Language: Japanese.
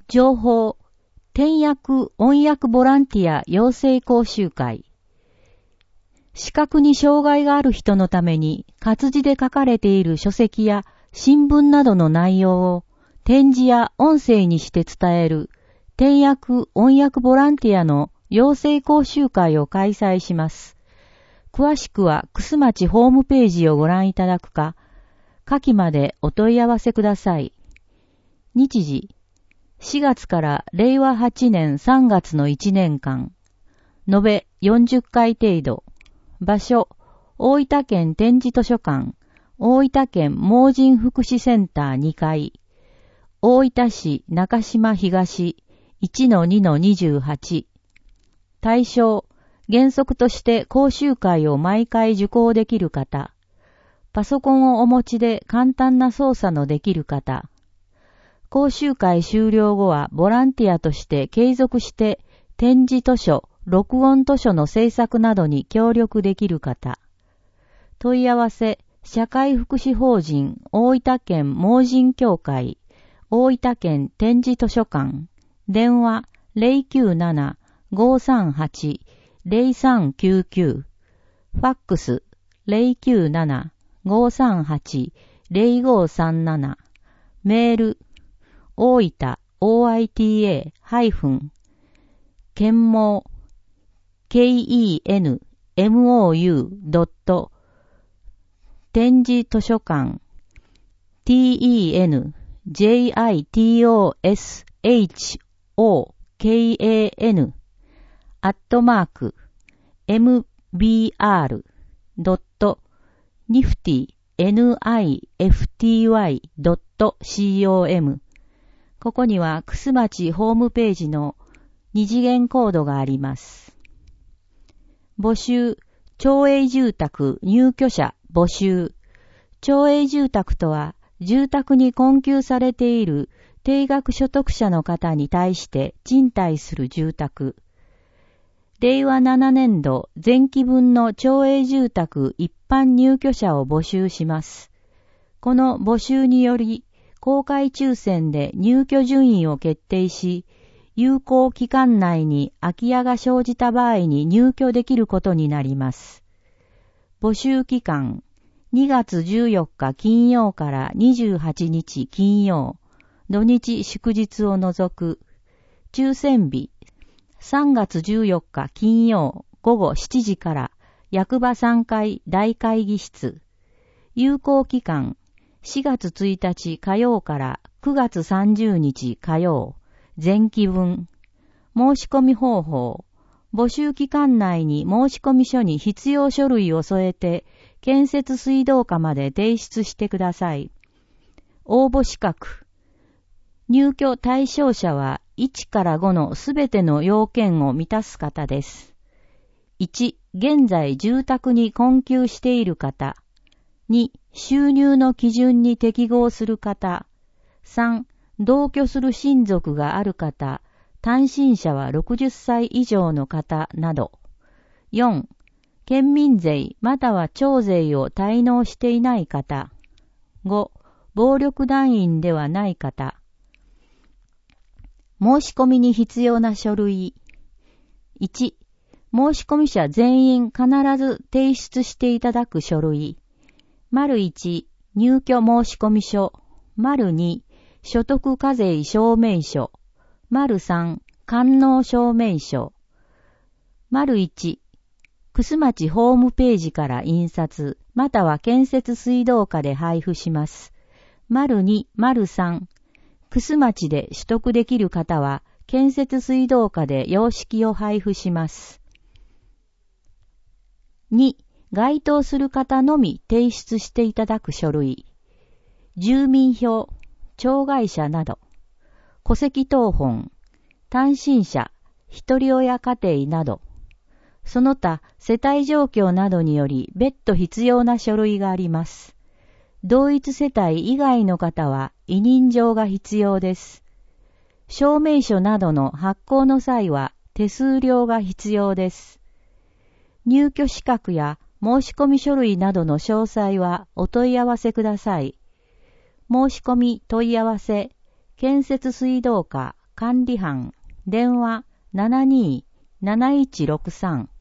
情報、転訳・翻訳ボランティア養成講習会。視覚に障害がある人のために活字で書かれている書籍や新聞などの内容を点字や音声にして伝える転訳・翻訳ボランティアの養成講習会を開催します。詳しくは楠町ホームページをご覧いただくか、下記までお問い合わせください。日時、4月から令和8年3月の1年間、延べ40回程度。場所、大分県点字図書館、大分県盲人福祉センター2階、大分市中島東 1-2-28。対象、原則として講習会を毎回受講できる方、パソコンをお持ちで簡単な操作のできる方、講習会終了後はボランティアとして継続して点字図書、録音図書の制作などに協力できる方。問い合わせ、社会福祉法人大分県盲人協会、大分県点字図書館、電話097-538-0399、ファックス097-538-0537、メール、大分 oita- 検問kenmou. 点字図書館 tenjitoshokan @mbr.nifty.com。 ここには楠町ホームページの二次元コードがあります。募集、町営住宅入居者募集。町営住宅とは、住宅に困窮されている定額所得者の方に対して賃貸する住宅。令和7年度前期分の町営住宅一般入居者を募集します。この募集により、公開抽選で入居順位を決定し、有効期間内に空き家が生じた場合に入居できることになります。募集期間、2月14日金曜から28日金曜、土日祝日を除く。抽選日、3月14日金曜午後7時から役場3階大会議室。有効期間、4月1日火曜から9月30日火曜、前期分。申し込み方法。募集期間内に申し込み書に必要書類を添えて、建設水道課まで提出してください。応募資格。入居対象者は1から5のすべての要件を満たす方です。1、現在住宅に困窮している方。2、収入の基準に適合する方。3、同居する親族がある方、単身者は60歳以上の方など。4、県民税または町税を滞納していない方。5、暴力団員ではない方。申し込みに必要な書類。1、申し込み者全員必ず提出していただく書類。1、入居申し込み書。2、所得課税証明書。3、官能証明書。1、楠町ホームページから印刷、または建設水道課で配布します。2、3、楠町で取得できる方は、建設水道課で様式を配布します。2、該当する方のみ提出していただく書類。住民票、障害者など、戸籍謄本、単身者、一人親家庭など、その他世帯状況などにより別途必要な書類があります。同一世帯以外の方は委任状が必要です。証明書などの発行の際は手数料が必要です。入居資格や申し込み書類などの詳細はお問い合わせください。申し込み問い合わせ、建設水道課管理班、電話 72-7163